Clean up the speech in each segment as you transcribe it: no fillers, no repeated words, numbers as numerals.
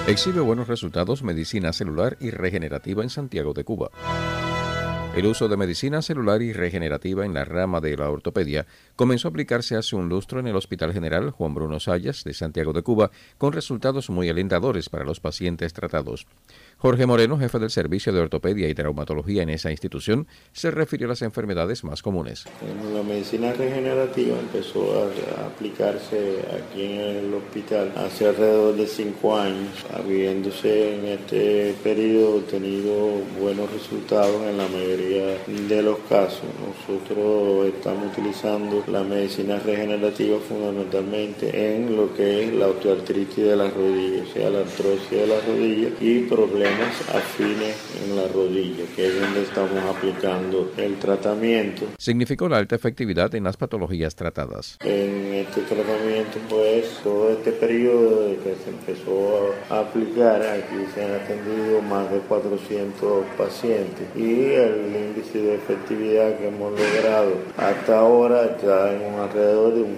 Exhibe buenos resultados medicina celular y regenerativa en Santiago de Cuba. El uso de medicina celular y regenerativa en la rama de la ortopedia comenzó a aplicarse hace un lustro en el Hospital General Juan Bruno Zayas de Santiago de Cuba, con resultados muy alentadores para los pacientes tratados. Jorge Moreno, jefe del Servicio de Ortopedia y Traumatología en esa institución, se refirió a las enfermedades más comunes. La medicina regenerativa empezó a aplicarse aquí en el hospital hace alrededor de 5 años, habiéndose en este periodo tenido buenos resultados en la mayoría de los casos. Nosotros estamos utilizando la medicina regenerativa fundamentalmente en lo que es la osteoartritis de la rodilla, o sea, la artrosis de la rodilla y problemas afines en la rodilla, que es donde estamos aplicando el tratamiento. Significó la alta efectividad en las patologías tratadas. En este tratamiento, pues, todo este periodo de que se empezó a aplicar, aquí se han atendido más de 400 pacientes y el índice de efectividad que hemos logrado hasta ahora está en alrededor de un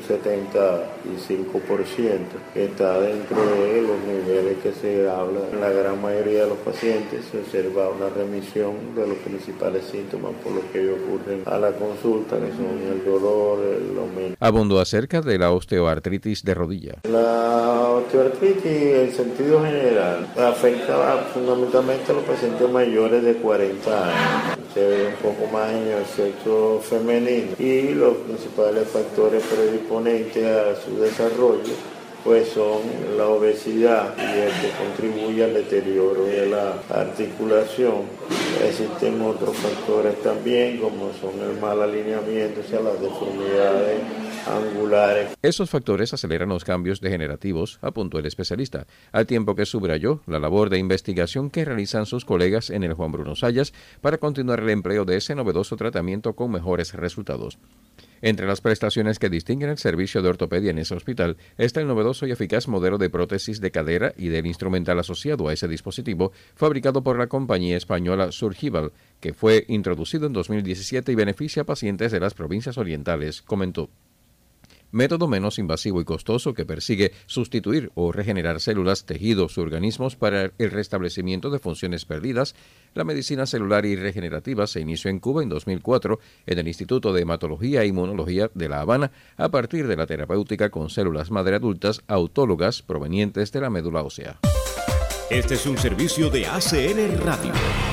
75%, que está dentro de los niveles que se habla. En la gran mayoría de los pacientes se observa una remisión de los principales síntomas por los que ellos ocurren a la consulta, que son el dolor, el aumento. Abundó acerca de la osteoartritis de rodilla. La osteoartritis, en sentido general, afecta fundamentalmente a los pacientes mayores de 40 años. Se ve un poco más en el sexo femenino y los principales factores predisponentes a su desarrollo pues son la obesidad y el que contribuye al deterioro de la articulación. Existen otros factores también, como son el mal alineamiento, o sea, las deformidades angulares. Esos factores aceleran los cambios degenerativos, apuntó el especialista, al tiempo que subrayó la labor de investigación que realizan sus colegas en el Juan Bruno Zayas para continuar el empleo de ese novedoso tratamiento con mejores resultados. Entre las prestaciones que distinguen el servicio de ortopedia en ese hospital está el novedoso y eficaz modelo de prótesis de cadera y del instrumental asociado a ese dispositivo, fabricado por la compañía española Surgival, que fue introducido en 2017 y beneficia a pacientes de las provincias orientales, comentó. Método menos invasivo y costoso que persigue sustituir o regenerar células, tejidos u organismos para el restablecimiento de funciones perdidas. La medicina celular y regenerativa se inició en Cuba en 2004 en el Instituto de Hematología e Inmunología de La Habana a partir de la terapéutica con células madre adultas autólogas provenientes de la médula ósea. Este es un servicio de ACN Radio.